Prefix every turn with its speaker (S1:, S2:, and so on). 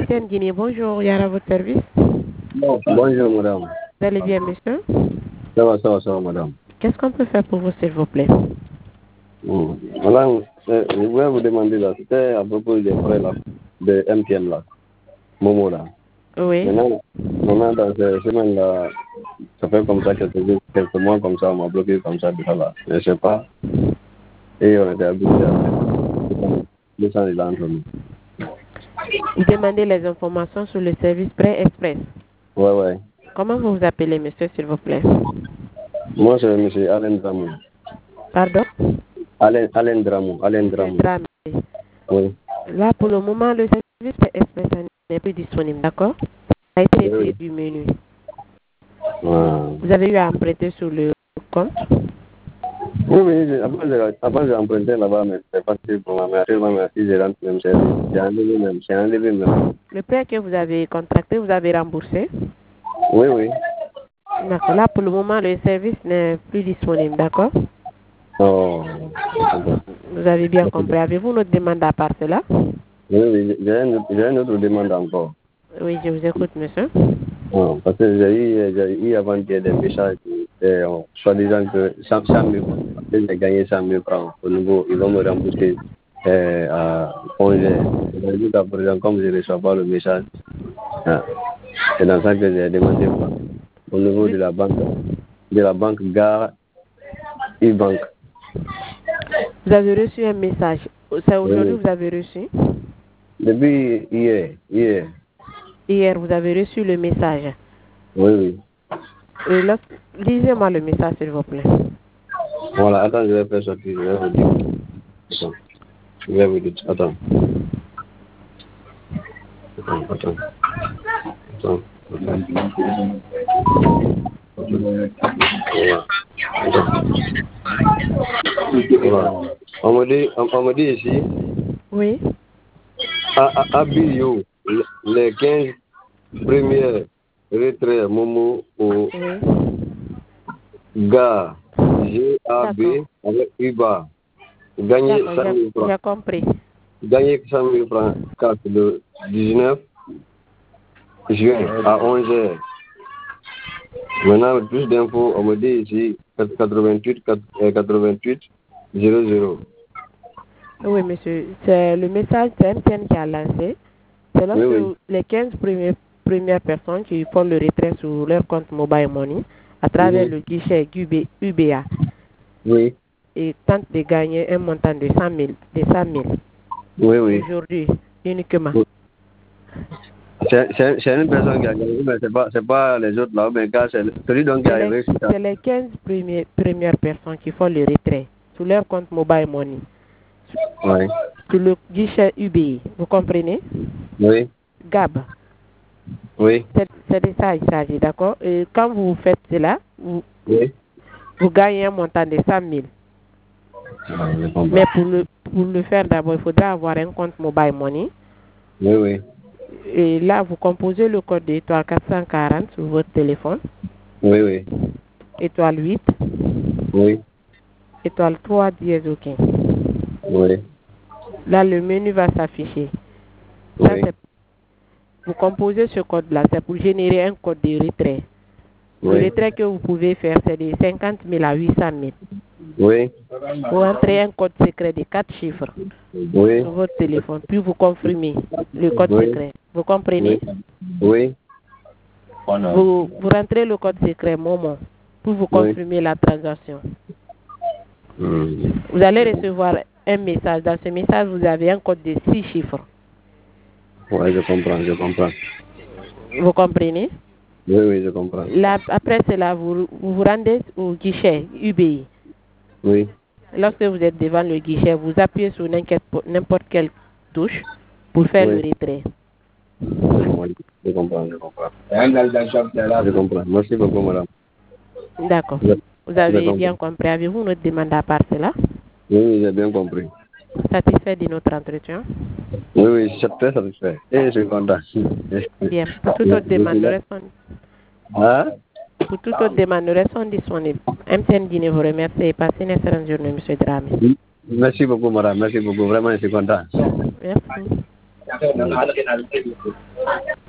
S1: MTN Guinée, bonjour, Yara, à votre service.
S2: Bonjour, madame.
S1: Vous allez bien, monsieur?
S2: Ça va, madame.
S1: Qu'est-ce qu'on peut faire pour vous, s'il vous plaît?
S2: Madame, je voulais vous demander là, c'était à propos des frais là, de MTN là, Momo là.
S1: Oui.
S2: Maintenant, dans ces semaines-là, ça fait comme ça quelques mois comme ça, on m'a bloqué comme ça, là. Je ne sais pas. Et on était habitué à 200 000 entre nous.
S1: Vous demandez les informations sur le service Prêt Express.
S2: Ouais.
S1: Comment vous vous appelez, monsieur, s'il vous plaît?
S2: Moi, c'est monsieur Alain Dramou.
S1: Pardon?
S2: Alain Dramou.
S1: Dramé.
S2: Oui.
S1: Là, pour le moment, le service Prêt Express n'est plus disponible, d'accord? Ça a été retiré du menu. Vous avez eu à emprunter sur le compte?
S2: Oui, après j'ai emprunté là-bas, mais c'est pas possible pour moi. Mais actuellement, merci, j'ai rentré même service. J'ai enlevé même.
S1: Le prêt que vous avez contracté, vous avez remboursé?
S2: Oui.
S1: D'accord. Là, pour le moment, le service n'est plus disponible, d'accord?
S2: Oh.
S1: Vous avez bien compris. Avez-vous une autre demande à part cela?
S2: Oui, j'ai une autre demande encore.
S1: Oui, je vous écoute, monsieur.
S2: Non, parce que j'ai eu avant-hier des messages, soi-disant que 100 000 francs, j'ai gagné 100 000 francs. Au niveau, ils vont me rembourser à congé. Jusqu'à présent, comme je ne reçois pas le message, c'est dans ça que j'ai demandé quoi. Au niveau de la banque Gare e-bank.
S1: Vous avez reçu un message. C'est aujourd'hui que vous avez reçu?
S2: Depuis hier.
S1: Hier, vous avez reçu le message.
S2: Oui.
S1: Lisez-moi le message, s'il vous plaît.
S2: Voilà, attends, je vais faire sortir. Je vais vous dire. Attends. Voilà. On me dit ici.
S1: Oui.
S2: À Bio, les 15 premiers retraits Momo au GA, G-A-B, avec UBA. Gagner 100 000 francs.
S1: J'ai compris.
S2: Gagner 100 000 francs, carte de 19 juin à 11h. Maintenant, plus d'infos, on me dit ici 88 00.
S1: Oui, monsieur. C'est le message de MTN qui a lancé. C'est lorsque les 15 premières personnes qui font le retrait sur leur compte Mobile Money à travers le guichet UBA.
S2: Oui.
S1: Et tentent de gagner un montant de 100 000.
S2: Oui.
S1: Aujourd'hui, uniquement.
S2: C'est une personne qui a gagné, mais c'est pas les autres là, mais c'est celui donc qui a arrivé.
S1: C'est les 15 premières personnes qui font le retrait sur leur compte Mobile Money.
S2: Oui.
S1: Sur le guichet UBI, vous comprenez?
S2: Oui.
S1: GAB.
S2: Oui.
S1: C'est de ça il s'agit, d'accord? Et quand vous faites cela, vous gagnez un montant de 100 000. Mais pour le faire d'abord, il faudra avoir un compte Mobile Money.
S2: Oui.
S1: Et là, vous composez le code d'étoile 440 sur votre téléphone.
S2: Oui.
S1: Étoile 8.
S2: Oui.
S1: Étoile 3 dièse OK.
S2: Oui.
S1: Là, le menu va s'afficher. Ça, vous composez ce code-là, c'est pour générer un code de retrait. Le retrait que vous pouvez faire, c'est de 50 000 à 800 000.
S2: Oui.
S1: Vous entrez un code secret de 4 chiffres sur votre téléphone, puis vous confirmez le code secret. Vous comprenez?
S2: Oui.
S1: Vous rentrez le code secret Momo pour vous confirmer la transaction. Vous allez recevoir un message. Dans ce message, vous avez un code de 6 chiffres.
S2: Oui, je comprends.
S1: Vous comprenez?
S2: Oui, je comprends.
S1: Là, après cela, vous vous rendez au guichet UBI.
S2: Oui.
S1: Lorsque vous êtes devant le guichet, vous appuyez sur n'importe quelle touche pour faire le retrait.
S2: Oui, je comprends. Je comprends. Merci beaucoup, madame.
S1: D'accord. Vous avez bien compris. Avez-vous une autre demande à part cela?
S2: Oui, j'ai bien compris.
S1: Satisfait de notre entretien?
S2: Oui, je suis très satisfait. Et je suis content.
S1: Bien. Pour toute autre demande, nous restons... Pour toute autre demande, nous restons disponibles. MTN Guinée vous remercie et passez une excellente journée, M. Dramé.
S2: Merci beaucoup, madame. Merci beaucoup. Vraiment, je suis content.
S1: Merci.
S2: Mm.